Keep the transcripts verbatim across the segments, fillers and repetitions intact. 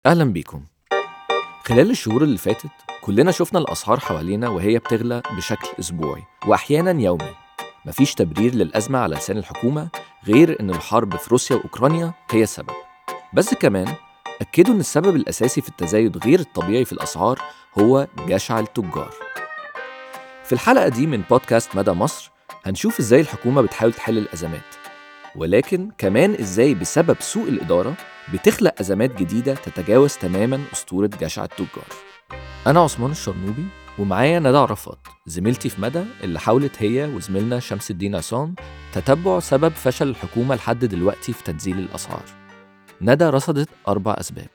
أهلا بيكم. خلال الشهور اللي فاتت كلنا شفنا الأسعار حوالينا وهي بتغلى بشكل أسبوعي وأحيانا يومي. مفيش تبرير للأزمة على لسان الحكومة غير إن الحرب في روسيا وأوكرانيا هي السبب. بس كمان أكدوا إن السبب الأساسي في التزايد غير الطبيعي في الأسعار هو جشع التجار. في الحلقة دي من بودكاست مدى مصر هنشوف إزاي الحكومة بتحاول تحل الأزمات، ولكن كمان إزاي بسبب سوء الإدارة بتخلق أزمات جديدة تتجاوز تماماً أسطورة جشع التجار. أنا عثمان الشرنوبي ومعايا ندى عرفات زميلتي في مدى اللي حاولت هي وزميلنا شمس الدين عصام تتبع سبب فشل الحكومة لحد دلوقتي في تنزيل الأسعار. ندى رصدت أربع أسباب.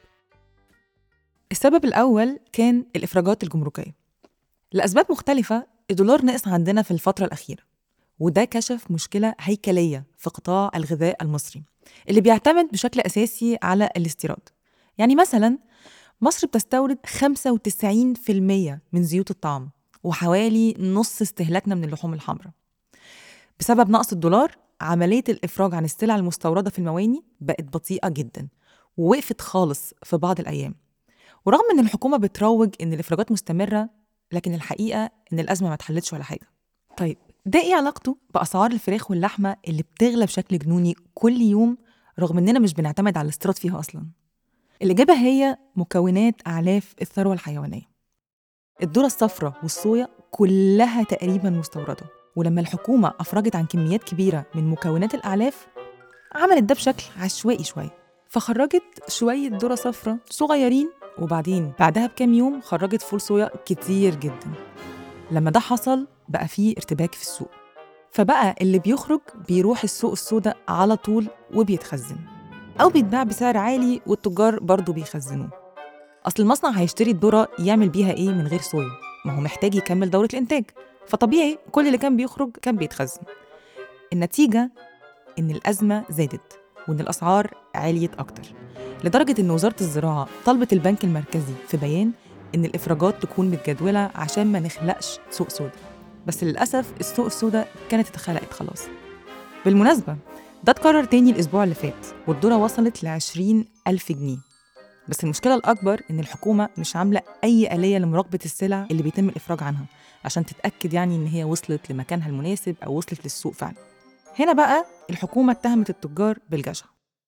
السبب الأول كان الإفراجات الجمركية. لأسباب مختلفة الدولار نقص عندنا في الفترة الأخيرة، وده كشف مشكلة هيكلية في قطاع الغذاء المصري اللي بيعتمد بشكل أساسي على الاستيراد. يعني مثلا مصر بتستورد خمسة وتسعين بالمية من زيوت الطعام وحوالي نص استهلاكنا من اللحوم الحمراء. بسبب نقص الدولار عملية الإفراج عن السلع المستوردة في المواني بقت بطيئة جدا ووقفت خالص في بعض الأيام. ورغم إن الحكومة بتروج إن الإفراجات مستمرة، لكن الحقيقة إن الأزمة ما اتحلتش ولا حاجة. طيب ده إيه علاقته بأسعار الفراخ واللحمة اللي بتغلى بشكل جنوني كل يوم رغم إننا مش بنعتمد على الاستيراد فيها أصلاً؟ الإجابة هي مكونات أعلاف الثروة الحيوانية. الذرة الصفراء والصويا كلها تقريباً مستوردة، ولما الحكومة أفرجت عن كميات كبيرة من مكونات الأعلاف عملت ده بشكل عشوائي شوية، فخرجت شوية ذرة صفراء صغيرين وبعدين بعدها بكام يوم خرجت فول صويا كتير جداً. لما ده حصل بقى فيه ارتباك في السوق، فبقى اللي بيخرج بيروح السوق السوداء على طول وبيتخزن أو بيتباع بسعر عالي والتجار برضو بيخزنوه. أصل المصنع هيشتري الذرة يعمل بيها إيه من غير صويا؟ ما هو محتاج يكمل دورة الإنتاج، فطبيعي كل اللي كان بيخرج كان بيتخزن. النتيجة إن الأزمة زادت وإن الأسعار عاليت أكتر، لدرجة إن وزارة الزراعة طلبت البنك المركزي في بيان إن الإفراجات تكون متجدولة عشان ما نخلقش سوق سودا. بس للأسف السوق السودا كانت اتخلقت خلاص. بالمناسبة ده اتكرر تاني الأسبوع اللي فات والذرة وصلت لعشرين ألف جنيه. بس المشكلة الأكبر إن الحكومة مش عاملة أي آلية لمراقبة السلع اللي بيتم الإفراج عنها عشان تتأكد يعني إن هي وصلت لمكانها المناسب أو وصلت للسوق فعلا. هنا بقى الحكومة اتهمت التجار بالجشع.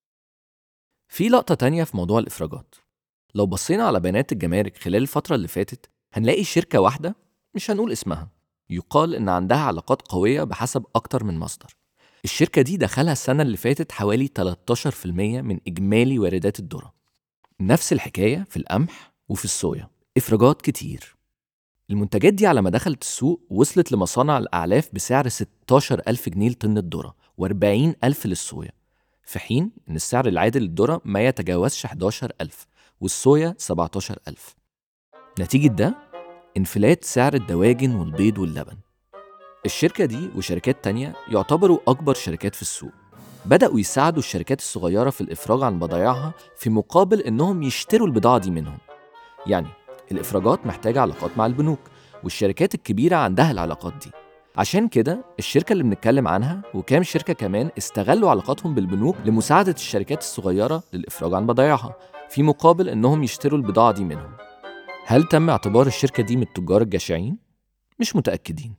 في لقطة تانية في موضوع الإفراجات. لو بصينا على بيانات الجمارك خلال الفترة اللي فاتت هنلاقي شركة واحدة مش هنقول اسمها يقال إن عندها علاقات قوية بحسب أكتر من مصدر. الشركة دي دخلها السنة اللي فاتت حوالي ثلاثة عشر بالمية من إجمالي واردات الذرة. نفس الحكاية في القمح وفي الصويا، إفراجات كتير. المنتجات دي على ما دخلت السوق وصلت لمصانع الأعلاف بسعر ستة عشر ألف جنيه لطن الذرة وأربعين ألف للصويا، في حين إن السعر العادل للذرة ما يتجاوزش أحد عشر ألف والصويا سبعة عشر ألف. نتيجة ده انفلات سعر الدواجن والبيض واللبن. الشركة دي وشركات تانية يعتبروا أكبر شركات في السوق، بدأوا يساعدوا الشركات الصغيرة في الإفراج عن بضائعها في مقابل إنهم يشتروا البضاعة دي منهم. يعني الإفراجات محتاجة علاقات مع البنوك والشركات الكبيرة عندها العلاقات دي. عشان كده الشركة اللي بنتكلم عنها وكام شركة كمان استغلوا علاقاتهم بالبنوك لمساعدة الشركات الصغيرة للإفراج عن بضائعها في مقابل إنهم يشتروا البضاعة دي منهم. هل تم اعتبار الشركة دي من التجار الجشعين؟ مش متأكدين.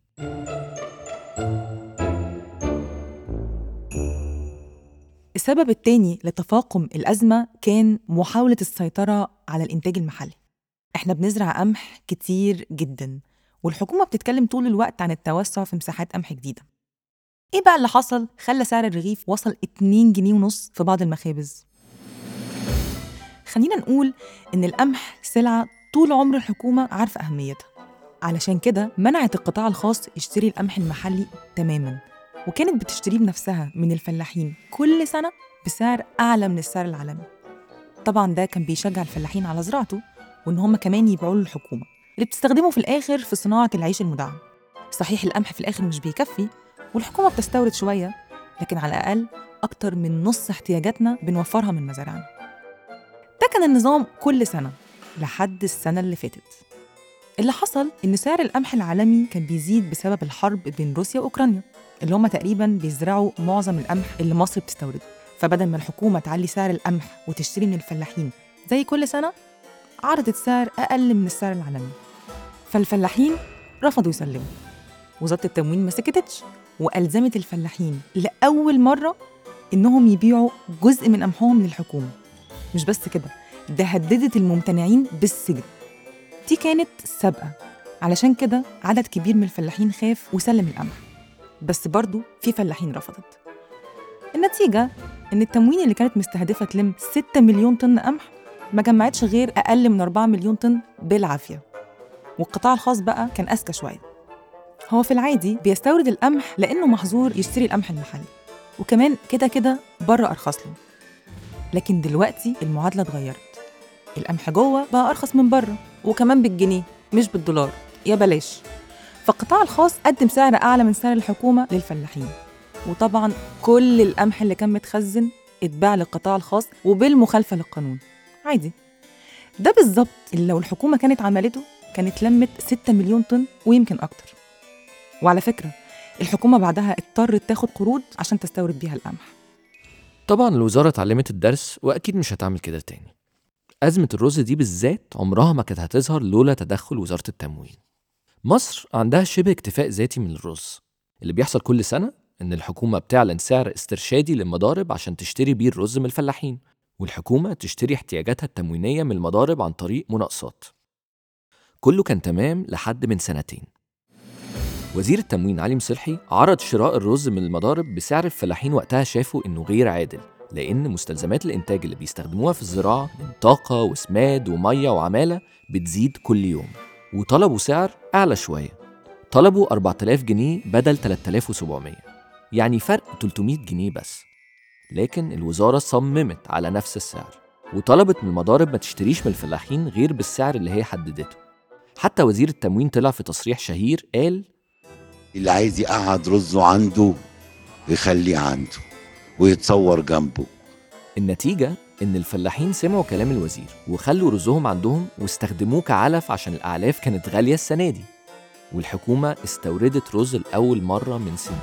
السبب التاني لتفاقم الأزمة كان محاولة السيطرة على الإنتاج المحلي. إحنا بنزرع قمح كتير جداً والحكومة بتتكلم طول الوقت عن التوسع في مساحات قمح جديدة. إيه بقى اللي حصل خلى سعر الرغيف وصل اتنين جنيه ونص في بعض المخابز؟ خلينا نقول إن القمح سلعة طول عمر الحكومة عارفة أهميتها، علشان كده منعت القطاع الخاص يشتري القمح المحلي تماماً، وكانت بتشتريه بنفسها من الفلاحين كل سنة بسعر أعلى من السعر العالمي. طبعاً ده كان بيشجع الفلاحين على زراعته وإن هم كمان يبيعوا للحكومة اللي بتستخدمه في الآخر في صناعة العيش المدعم. صحيح القمح في الآخر مش بيكفي والحكومة بتستورد شوية، لكن على الأقل أكتر من نص احتياجاتنا بنوفرها من مزارعنا. ده كان النظام كل سنة لحد السنة اللي فاتت. اللي حصل إن سعر القمح العالمي كان بيزيد بسبب الحرب بين روسيا وأوكرانيا اللي هم تقريباً بيزرعوا معظم القمح اللي مصر بتستورده. فبدل ما الحكومة تعلي سعر القمح وتشتري من الفلاحين زي كل سنة عرضت سعر أقل من السعر العالمي، فالفلاحين رفضوا يسلموا. وزارة التموين ما سكتتش وألزمت الفلاحين لأول مرة إنهم يبيعوا جزء من قمحهم للحكومة. مش بس كده، ده هددت الممتنعين بالسجن. دي كانت سابقة، علشان كده عدد كبير من الفلاحين خاف وسلم القمح، بس برضو في فلاحين رفضت. النتيجة إن التموين اللي كانت مستهدفة تلم ستة مليون طن قمح ما جمعتش غير أقل من أربعة مليون طن بالعافية. والقطاع الخاص بقى كان أذكى شوية، هو في العادي بيستورد القمح لأنه محظور يشتري القمح المحلي، وكمان كده كده بره أرخص له. لكن دلوقتي المعادلة اتغيرت، القمح جوه بقى أرخص من بره، وكمان بالجنيه مش بالدولار، يا بلاش. فالقطاع الخاص قدم سعر أعلى من سعر الحكومة للفلاحين، وطبعاً كل القمح اللي كان متخزن اتباع للقطاع الخاص وبالمخالفة للقانون عادي. ده بالظبط اللي لو الحكومة كانت عملته كانت لمت ستة مليون طن ويمكن أكتر. وعلى فكرة الحكومة بعدها اضطرت تاخد قروض عشان تستورد بيها القمح. طبعا الوزارة اتعلمت الدرس وأكيد مش هتعمل كده تاني. أزمة الرز دي بالذات عمرها ما كانت هتظهر لولا تدخل وزارة التموين. مصر عندها شبه اكتفاء ذاتي من الرز. اللي بيحصل كل سنة إن الحكومة بتعلن سعر استرشادي للمضارب عشان تشتري بيه الرز من الفلاحين، والحكومة تشتري احتياجاتها التموينية من المضارب عن طريق مناقصات. كله كان تمام لحد من سنتين. وزير التموين علي مصلحي عرض شراء الرز من المضارب بسعر الفلاحين وقتها شافوا إنه غير عادل، لأن مستلزمات الإنتاج اللي بيستخدموها في الزراعة من طاقة وسماد ومية وعمالة بتزيد كل يوم، وطلبوا سعر أعلى شوية. طلبوا أربعة آلاف جنيه بدل ثلاثة آلاف وسبعمية، يعني فرق ثلاثمية جنيه بس. لكن الوزارة صممت على نفس السعر، وطلبت من المضارب ما تشتريش من الفلاحين غير بالسعر اللي هي حددته. حتى وزير التموين طلع في تصريح شهير قال: اللي عايز يقعد رزه عنده يخليه عنده ويتصور جنبه. النتيجة إن الفلاحين سمعوا كلام الوزير وخلوا رزهم عندهم واستخدموه كعلف عشان الأعلاف كانت غالية السنة دي، والحكومة استوردت رز لأول مرة من سنين.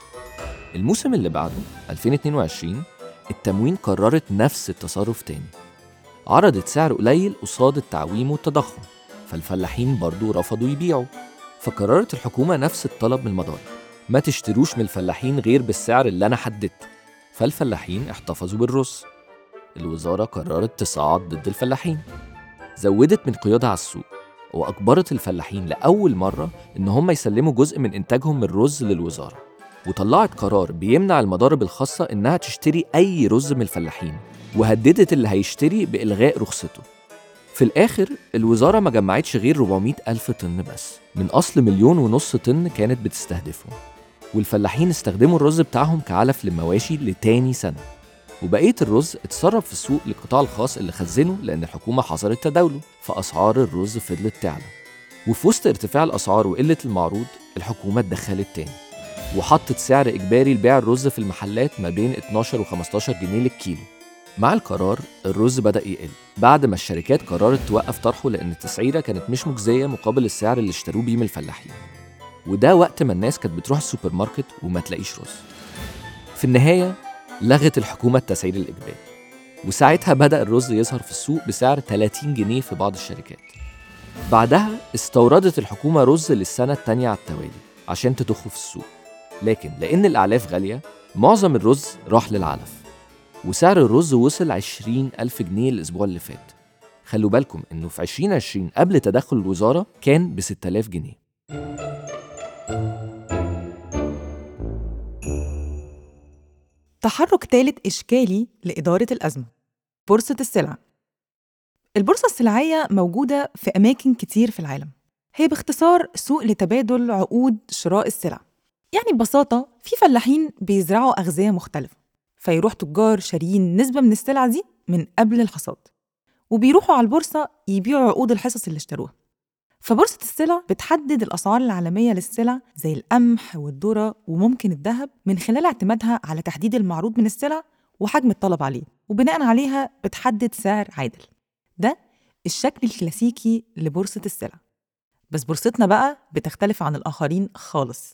الموسم اللي بعده ألفين واثنين وعشرين التموين قررت نفس التصرف تاني، عرضت سعر قليل قصاد التعويم والتضخم، فالفلاحين برضو رفضوا يبيعوا. فقررت الحكومة نفس الطلب من المضارب، ما تشتروش من الفلاحين غير بالسعر اللي أنا حددته، فالفلاحين احتفظوا بالرز. الوزارة قررت تصعد ضد الفلاحين، زودت من قيودها على السوق، وأجبرت الفلاحين لأول مرة إن هم يسلموا جزء من إنتاجهم من الرز للوزارة، وطلعت قرار بيمنع المضارب الخاصة إنها تشتري أي رز من الفلاحين، وهددت اللي هيشتري بإلغاء رخصته. في الآخر الوزارة ما جمعتش غير أربعمية ألف طن بس من أصل مليون ونص طن كانت بتستهدفه، والفلاحين استخدموا الرز بتاعهم كعلف للمواشي لتاني سنة، وبقية الرز اتصرف في السوق للقطاع الخاص اللي خزنه لأن الحكومة حظرت تداوله، فأسعار الرز فضلت تعلى. وفي وسط ارتفاع الأسعار وقلة المعروض الحكومة اتدخلت تاني وحطت سعر إجباري لبيع الرز في المحلات ما بين اتناشر وخمستاشر جنيه للكيلو. مع القرار الرز بدأ يقل بعد ما الشركات قررت توقف طرحه لأن التسعيرة كانت مش مجزية مقابل السعر اللي اشتروه بيه من الفلاحين، وده وقت ما الناس كانت بتروح السوبر ماركت وما تلاقيش رز. في النهاية لغت الحكومة التسعير الإجباري، وساعتها بدأ الرز يظهر في السوق بسعر ثلاثين جنيه في بعض الشركات. بعدها استوردت الحكومة رز للسنة التانية على التوالي عشان تضخه في السوق، لكن لأن الأعلاف غالية معظم الرز راح للعلف، وسعر الرز وصل عشرين ألف جنيه الأسبوع اللي فات. خلوا بالكم إنه في عشرين عشرين قبل تدخل الوزارة كان بستة آلاف جنيه. تحرك ثالث إشكالي لإدارة الأزمة، بورصة السلع. البورصة السلعية موجودة في أماكن كتير في العالم، هي باختصار سوق لتبادل عقود شراء السلع. يعني ببساطة في فلاحين بيزرعوا أغذية مختلفة، فيروح تجار شاريين نسبة من السلع دي من قبل الحصاد، وبيروحوا على البورصة يبيعوا عقود الحصص اللي اشتروها. فبورصة السلع بتحدد الأسعار العالمية للسلع زي القمح والذرة وممكن الذهب من خلال اعتمادها على تحديد المعروض من السلع وحجم الطلب عليه، وبناء عليها بتحدد سعر عادل. ده الشكل الكلاسيكي لبورصة السلع. بس بورصتنا بقى بتختلف عن الآخرين خالص.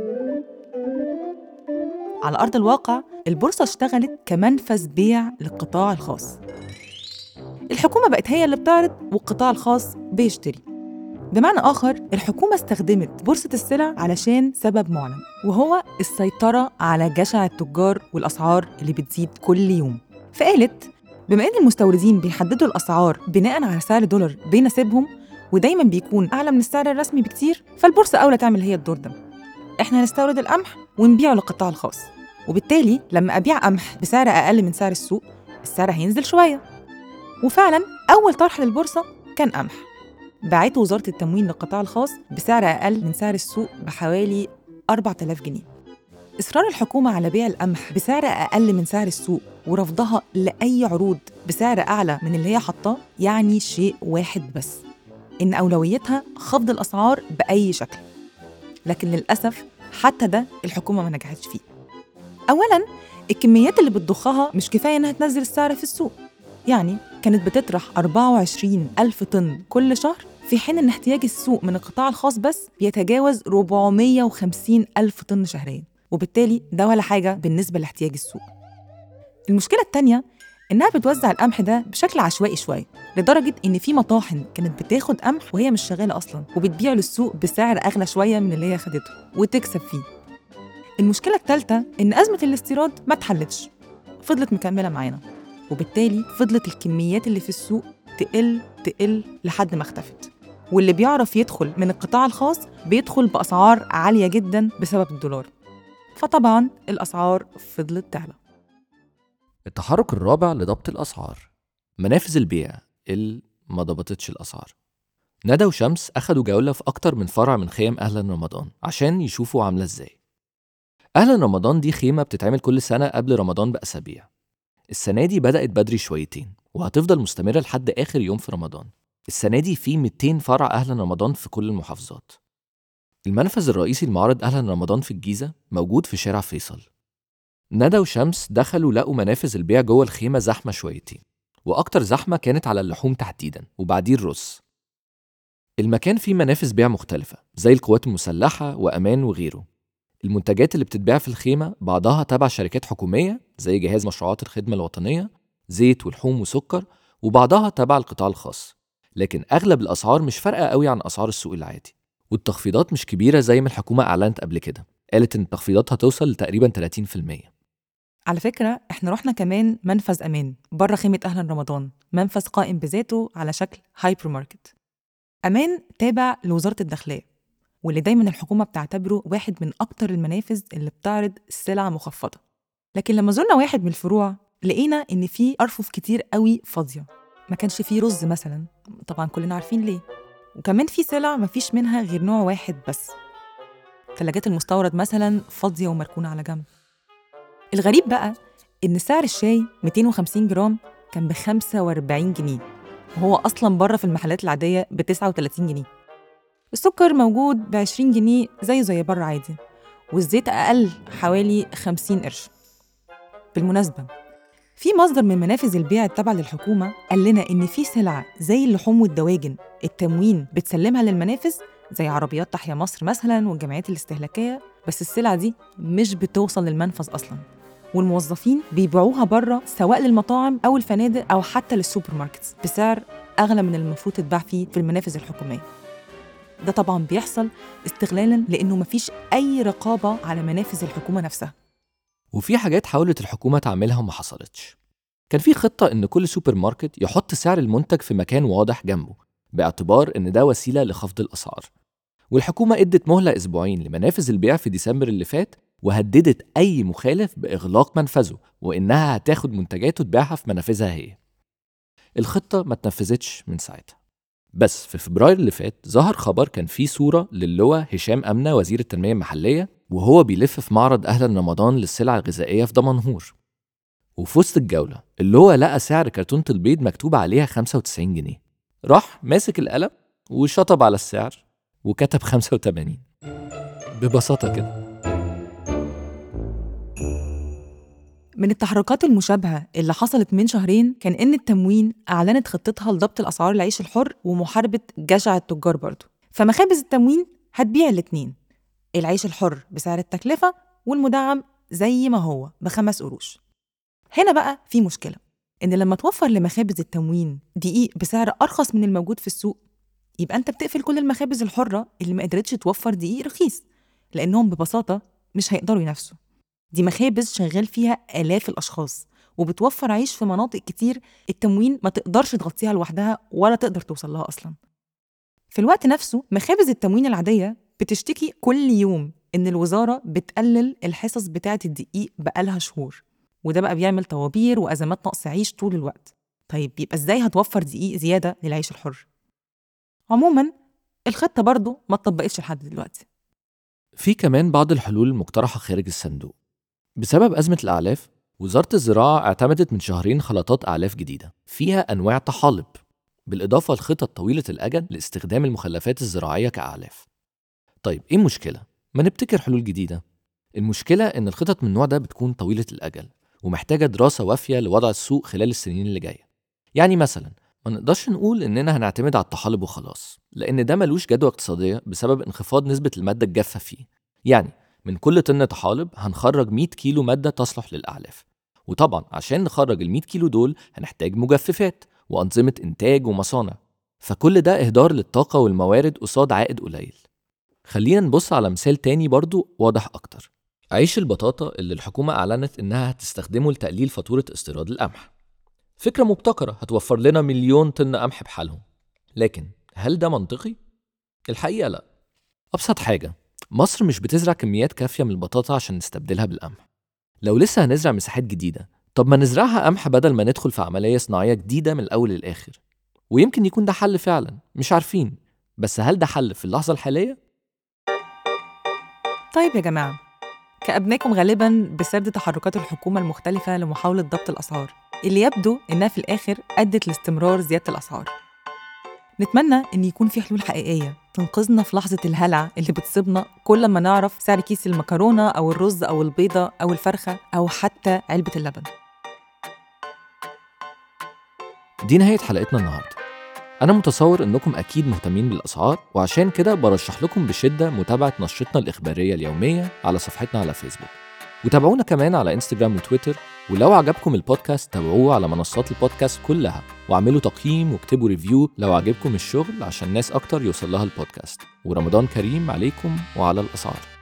على أرض الواقع البورصة اشتغلت كمنفذ بيع للقطاع الخاص. الحكومة بقت هي اللي بتعرض والقطاع الخاص بيشتري. بمعنى آخر، الحكومة استخدمت بورصة السلع علشان سبب معلن، وهو السيطرة على جشع التجار والأسعار اللي بتزيد كل يوم. فقالت بما إن المستوردين بيحددوا الأسعار بناء على سعر دولار بيناسبهم ودايماً بيكون أعلى من السعر الرسمي بكتير، فالبورصة أولى تعمل هي الدور ده. إحنا هنستورد القمح ونبيعه للقطاع الخاص، وبالتالي لما أبيع قمح بسعر أقل من سعر السوق السعر هينزل شوية. وفعلاً أول طرح للبورصة كان قمح، باعته وزارة التموين للقطاع الخاص بسعر أقل من سعر السوق بحوالي أربعة آلاف جنيه. إصرار الحكومة على بيع القمح بسعر أقل من سعر السوق ورفضها لأي عروض بسعر أعلى من اللي هي حطاه يعني شيء واحد بس، إن أولويتها خفض الأسعار بأي شكل. لكن للأسف حتى ده الحكومة ما نجحتش فيه. أولاً الكميات اللي بتضخها مش كفاية إنها تنزل السعر في السوق، يعني كانت بتطرح أربعة وعشرين ألف طن كل شهر، في حين إن احتياج السوق من القطاع الخاص بس بيتجاوز أربعمية وخمسين ألف طن شهرياً، وبالتالي ده ولا حاجة بالنسبة لاحتياج السوق. المشكلة التانية إنها بتوزع القمح ده بشكل عشوائي شوية، لدرجة إن في مطاحن كانت بتاخد قمح وهي مش شغالة أصلاً وبتبيع للسوق بسعر أغلى شوية من اللي هي خدته وتكسب فيه. المشكلة الثالثة إن أزمة الاستيراد ما اتحلتش، فضلت مكملة معانا، وبالتالي فضلت الكميات اللي في السوق تقل تقل لحد ما اختفت، واللي بيعرف يدخل من القطاع الخاص بيدخل بأسعار عالية جداً بسبب الدولار، فطبعاً الأسعار فضلت تعلى. التحرك الرابع لضبط الأسعار، منافذ البيع اللي ما ضبطتش الأسعار. ندى وشمس أخدوا جولة في أكتر من فرع من خيم أهلا رمضان عشان يشوفوا عاملة إزاي. أهلا رمضان دي خيمة بتتعمل كل سنة قبل رمضان بأسابيع. السنة دي بدأت بدري شويتين وهتفضل مستمرة لحد آخر يوم في رمضان. السنة دي في مئتين فرع أهلا رمضان في كل المحافظات. المنفذ الرئيسي لمعرض أهلا رمضان في الجيزة موجود في شارع فيصل. ندى وشمس دخلوا لقوا منافذ البيع جوه الخيمة زحمة شويتين، وأكتر زحمة كانت على اللحوم تحديداً وبعديه الرز. المكان فيه منافذ بيع مختلفة زي القوات المسلحة وأمان وغيره. المنتجات اللي بتتباع في الخيمة بعضها تبع شركات حكومية زي جهاز مشروعات الخدمة الوطنية، زيت ولحوم وسكر، وبعضها تبع القطاع الخاص. لكن أغلب الأسعار مش فارقة قوي عن أسعار السوق العادي، والتخفيضات مش كبيرة زي ما الحكومة أعلنت قبل كده. قالت إن التخفيضات هتوصل لتقريباً ثلاثين بالمية. على فكرة احنا رحنا كمان منفذ أمان بره خيمة أهلا رمضان، منفذ قائم بذاته على شكل هايبر ماركت. أمان تابع لوزارة الداخلية، واللي دايما الحكومة بتعتبره واحد من أكتر المنافذ اللي بتعرض السلع مخفضة. لكن لما زرنا واحد من الفروع لقينا إن فيه أرفف كتير قوي فاضية، ما كانش فيه رز مثلا، طبعا كلنا عارفين ليه، وكمان فيه سلع ما فيش منها غير نوع واحد بس. ثلاجات المستورد مثلا فاضية ومركونة على جنب. الغريب بقى إن سعر الشاي مئتين وخمسين جرام كان بخمسة وأربعين جنيه، وهو أصلاً بره في المحلات العادية بتسعة وثلاثين جنيه. السكر موجود بعشرين جنيه زيه زي بره عادي، والزيت أقل حوالي خمسين قرش. بالمناسبة في مصدر من منافذ البيع التابعة للحكومة قال لنا إن في سلع زي اللحوم والدواجن التموين بتسلمها للمنافذ زي عربيات تحيا مصر مثلاً والجمعيات الاستهلاكية، بس السلع دي مش بتوصل للمنفذ أصلاً، والموظفين بيبيعوها بره سواء للمطاعم أو الفنادق أو حتى للسوبر ماركتس بسعر أغلى من المفروض تتباع فيه في المنافذ الحكومية. ده طبعاً بيحصل استغلالاً لأنه مفيش أي رقابة على منافذ الحكومة نفسها. وفي حاجات حاولت الحكومة تعملها وما حصلتش. كان في خطة إن كل سوبر ماركت يحط سعر المنتج في مكان واضح جنبه باعتبار إن ده وسيلة لخفض الأسعار، والحكومة ادت مهلة أسبوعين لمنافذ البيع في ديسمبر اللي فات، وهددت أي مخالف بإغلاق منفذه وإنها هتاخد منتجاته تبيعها في منافذها هي. الخطة ما اتنفذتش من ساعتها. بس في فبراير اللي فات ظهر خبر كان فيه صورة للواء هشام أمنة وزير التنمية المحلية وهو بيلف في معرض أهلا رمضان للسلع الغذائية في دمنهور. وفي وسط الجولة اللواء لقى سعر كرتونة البيض مكتوب عليها خمسة وتسعين جنيه، راح ماسك القلم وشطب على السعر وكتب خمسة وثمانين ببساطة كده. من التحركات المشابهة اللي حصلت من شهرين كان إن التموين أعلنت خطتها لضبط الأسعار العيش الحر ومحاربة جشع التجار برضو. فمخابز التموين هتبيع الاتنين، العيش الحر بسعر التكلفة والمدعم زي ما هو بخمس قروش. هنا بقى في مشكلة، إن لما توفر لمخابز التموين دقيق بسعر أرخص من الموجود في السوق، يبقى أنت بتقفل كل المخابز الحرة اللي ما قدرتش توفر دقيق رخيص، لأنهم ببساطة مش هيقدروا ينافسوا. دي مخابز شغال فيها آلاف الأشخاص، وبتوفر عيش في مناطق كتير التموين ما تقدرش تغطيها لوحدها ولا تقدر توصل لها أصلاً. في الوقت نفسه مخابز التموين العادية بتشتكي كل يوم إن الوزارة بتقلل الحصص بتاعة الدقيق بقالها شهور، وده بقى بيعمل طوابير وأزمات نقص عيش طول الوقت. طيب يبقى إزاي هتوفر دقيق زيادة للعيش الحر؟ عموماً الخطة برضو ما اتطبقتش لحد دلوقتي. في كمان بعض الحلول المقترحة خارج الصندوق. بسبب أزمة الأعلاف، وزارة الزراعة اعتمدت من شهرين خلطات أعلاف جديدة فيها أنواع طحالب، بالإضافة لخطط طويلة الأجل لاستخدام المخلفات الزراعية كأعلاف. طيب إيه المشكلة؟ ما نبتكر حلول جديدة. المشكلة إن الخطط من النوع ده بتكون طويلة الأجل ومحتاجة دراسة وافية لوضع السوق خلال السنين اللي جاية. يعني مثلا ما نقدرش نقول إننا هنعتمد على الطحالب وخلاص، لأن ده ملوش جدوى اقتصادية بسبب انخفاض نسبة المادة الجافة فيه. يعني من كل طن طحالب هنخرج مية كيلو مادة تصلح للأعلاف، وطبعا عشان نخرج ال مية كيلو دول هنحتاج مجففات وأنظمة إنتاج ومصانع، فكل ده إهدار للطاقة والموارد قصاد عائد قليل. خلينا نبص على مثال تاني برضو واضح أكتر. عيش البطاطا اللي الحكومة أعلنت إنها هتستخدمه لتقليل فاتورة استيراد القمح. فكرة مبتكرة هتوفر لنا مليون طن قمح بحالهم، لكن هل ده منطقي؟ الحقيقة لا. أبسط حاجة، مصر مش بتزرع كميات كافية من البطاطا عشان نستبدلها بالقمح. لو لسه هنزرع مساحات جديدة، طب ما نزرعها قمح بدل ما ندخل في عملية صناعية جديدة من الأول للآخر. ويمكن يكون ده حل فعلا، مش عارفين، بس هل ده حل في اللحظة الحالية؟ طيب يا جماعة، كأبناكم غالباً بسرد تحركات الحكومة المختلفة لمحاولة ضبط الأسعار اللي يبدو إنها في الآخر أدت لاستمرار زيادة الأسعار. نتمنى إن يكون في حلول حقيقية تنقذنا في لحظة الهلع اللي بتصيبنا كل ما نعرف سعر كيس المكرونة أو الرز أو البيضة أو الفرخة أو حتى علبة اللبن. دي نهاية حلقتنا النهاردة. أنا متصور إنكم أكيد مهتمين بالأسعار، وعشان كده برشح لكم بشدة متابعة نشرتنا الإخبارية اليومية على صفحتنا على فيسبوك، وتابعونا كمان على إنستجرام وتويتر. ولو عجبكم البودكاست تابعوه على منصات البودكاست كلها، واعملوا تقييم واكتبوا ريفيو لو عجبكم الشغل عشان ناس أكتر يوصل لها البودكاست. ورمضان كريم عليكم وعلى الأسعار.